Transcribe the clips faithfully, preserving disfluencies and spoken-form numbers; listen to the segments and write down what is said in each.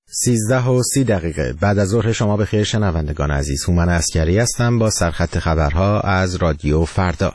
سیزده و سی دقیقه بعد از ظهر شما بخیر شنوندگان عزیز. هومن عسکری هستم با سرخط خبرها از رادیو فردا.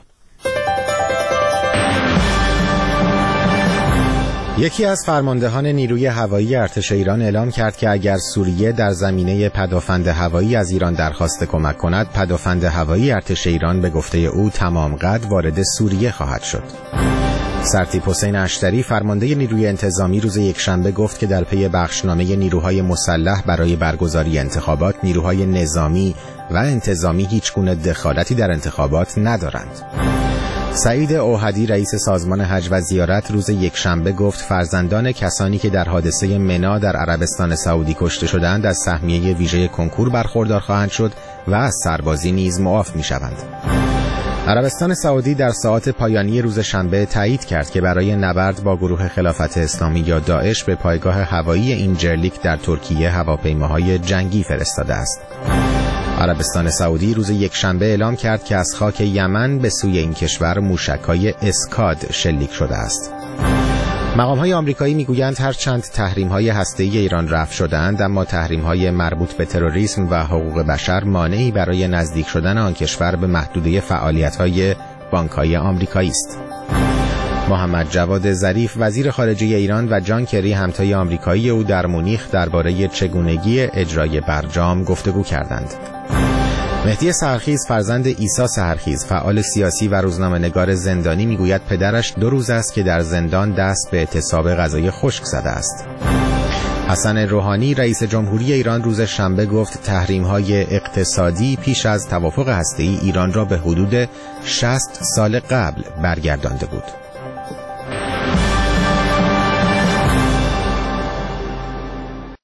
یکی از فرماندهان نیروی هوایی ارتش ایران اعلام کرد که اگر سوریه در زمینه پدافند هوایی از ایران درخواست کمک کند، پدافند هوایی ارتش ایران به گفته او تمام قد وارد سوریه خواهد شد. سرتیپ حسین اشتری فرمانده نیروی انتظامی روز یکشنبه گفت که در پی بخشنامه نیروهای مسلح برای برگزاری انتخابات، نیروهای نظامی و انتظامی هیچگونه دخالتی در انتخابات ندارند. سعید اوحدی رئیس سازمان حج و زیارت روز یکشنبه گفت فرزندان کسانی که در حادثه منا در عربستان سعودی کشته شدند از سهمیه ویژه کنکور برخوردار خواهند شد و از سربازی نیز معاف می‌شوند. عربستان سعودی در ساعات پایانی روز شنبه تایید کرد که برای نبرد با گروه خلافت اسلامی یا داعش به پایگاه هوایی اینجرلیک در ترکیه هواپیماهای جنگی فرستاده است. عربستان سعودی روز یکشنبه اعلام کرد که از خاک یمن به سوی این کشور موشک‌های اسکاد شلیک شده است. مقام‌های آمریکایی می‌گویند هرچند تحریم‌های هسته‌ای ایران رفع شده‌اند، اما تحریم‌های مربوط به تروریسم و حقوق بشر مانعی برای نزدیک شدن آن کشور به محدوده فعالیت‌های بانک‌های آمریکایی است. محمد جواد ظریف وزیر خارجه ایران و جان کری همتای آمریکایی او در مونیخ درباره چگونگی اجرای برجام گفتگو کردند. مهدی سحرخیز فرزند عیسی سحرخیز فعال سیاسی و روزنامه‌نگار زندانی میگوید پدرش دو روز است که در زندان دست به اعتصاب غذای خشک زده است. حسن روحانی رئیس جمهوری ایران روز شنبه گفت تحریم‌های اقتصادی پیش از توافق هسته‌ای ایران را به حدود شصت سال قبل برگردانده بود.